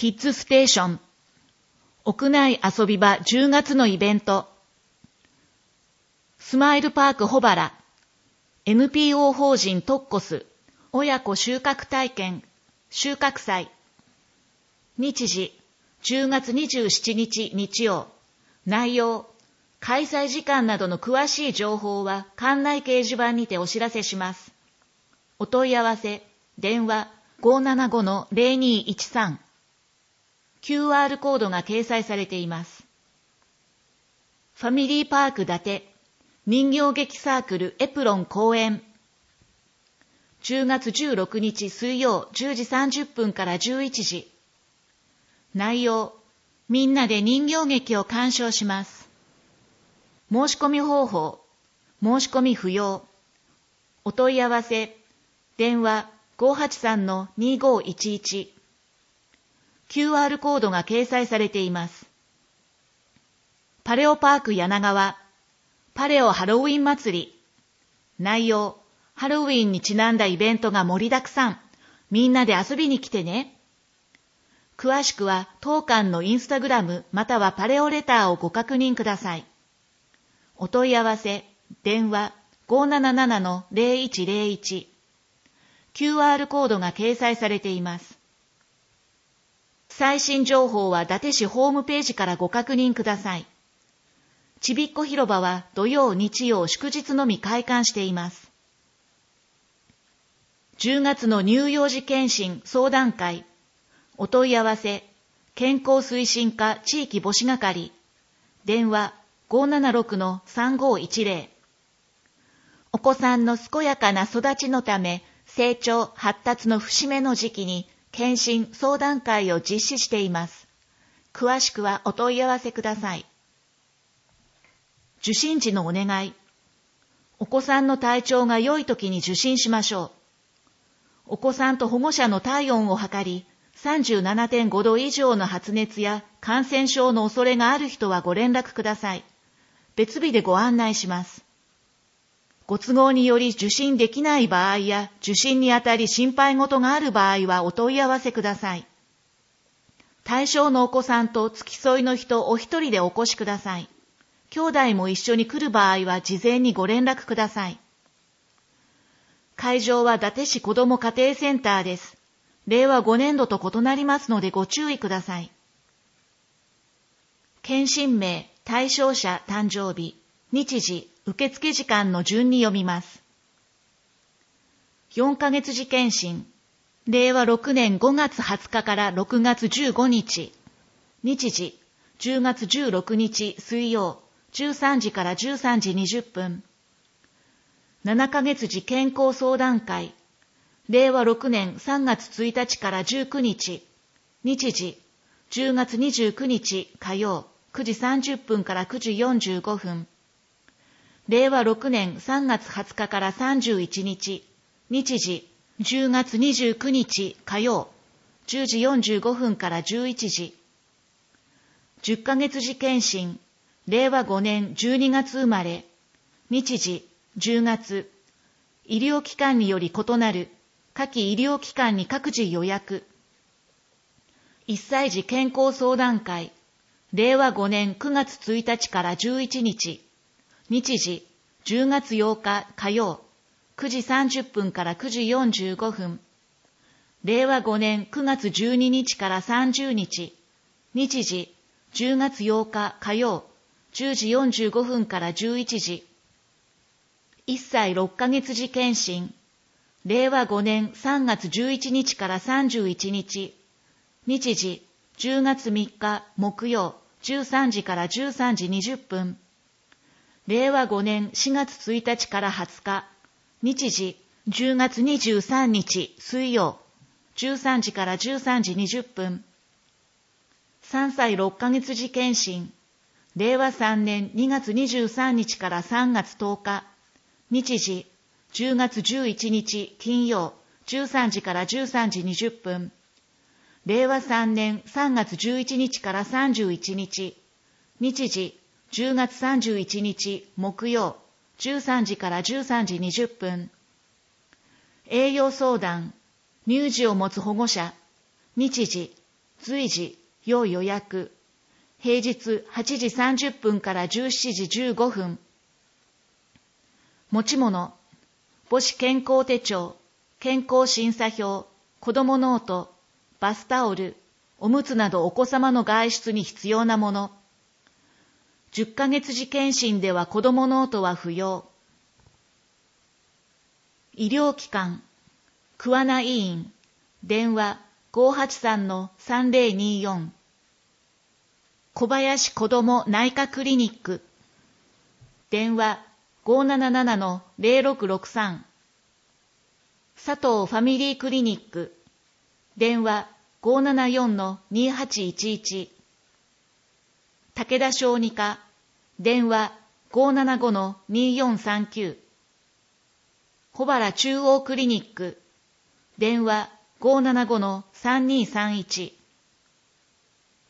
キッズステーション、屋内遊び場10月のイベント、スマイルパーク保原、NPO 法人トッコス、親子収穫体験、収穫祭。日時、10月27日日曜。内容、開催時間などの詳しい情報は館内掲示板にてお知らせします。お問い合わせ、電話 575-0213。QR コードが掲載されています。ファミリーパーク伊達、人形劇サークルエプロン公演。10月16日水曜10時30分から11時。内容、みんなで人形劇を鑑賞します。申し込み方法、申し込み不要。お問い合わせ、電話 583-2511。QR コードが掲載されています。パレオパーク柳川、パレオハロウィン祭り。内容、ハロウィンにちなんだイベントが盛りだくさん。みんなで遊びに来てね。詳しくは当館のインスタグラムまたはパレオレターをご確認ください。お問い合わせ、電話 577-0101。QR コードが掲載されています。最新情報は伊達市ホームページからご確認ください。ちびっこ広場は土曜日曜祝日のみ開館しています。10月の乳幼児健診相談会。お問い合わせ、健康推進課地域母子係。電話 576-3510。お子さんの健やかな育ちのため、成長発達の節目の時期に健診相談会を実施しています。詳しくはお問い合わせください。受診時のお願い。お子さんの体調が良い時に受診しましょう。お子さんと保護者の体温を測り、37.5 度以上の発熱や感染症の恐れがある人はご連絡ください。別日でご案内します。ご都合により受診できない場合や受診にあたり心配事がある場合はお問い合わせください。対象のお子さんと付き添いの人お一人でお越しください。兄弟も一緒に来る場合は事前にご連絡ください。会場は伊達市子ども家庭センターです。令和5年度と異なりますのでご注意ください。検診名、対象者誕生日、日時、受付時間の順に読みます。4ヶ月時検診、令和6年5月20日から6月15日、日時、10月16日水曜、13時から13時20分。7ヶ月時健康相談会、令和6年3月1日から19日、日時、10月29日火曜、9時30分から9時45分。令和6年3月20日から31日、日時、10月29日火曜、10時45分から11時。10ヶ月時検診、令和5年12月生まれ、日時、10月、医療機関により異なる、下記医療機関に各自予約。1歳児健康相談会、令和5年9月1日から11日、日時、10月8日火曜、9時30分から9時45分。令和5年9月12日から30日、日時、10月8日火曜、10時45分から11時。1歳6ヶ月時検診、令和5年3月11日から31日、日時、10月3日木曜、13時から13時20分。令和5年4月1日から20日、日時、10月23日水曜、13時から13時20分。3歳6ヶ月時検診、令和3年2月23日から3月10日、日時、10月11日金曜、13時から13時20分。令和3年3月11日から31日、日時、10月31日木曜、13時から13時20分。栄養相談、乳児を持つ保護者、日時、 随時、要予約。平日8時30分から17時15分。持ち物、母子健康手帳、健康審査表、子供ノート、バスタオル、おむつなどお子様の外出に必要なもの。10ヶ月時検診では子供ノートは不要。医療機関、桑名医院、電話 583-3024。小林子ども内科クリニック、電話 577-0663。佐藤ファミリークリニック、電話 574-2811。武田小児科、電話 575-2439。小原中央クリニック、電話 575-3231。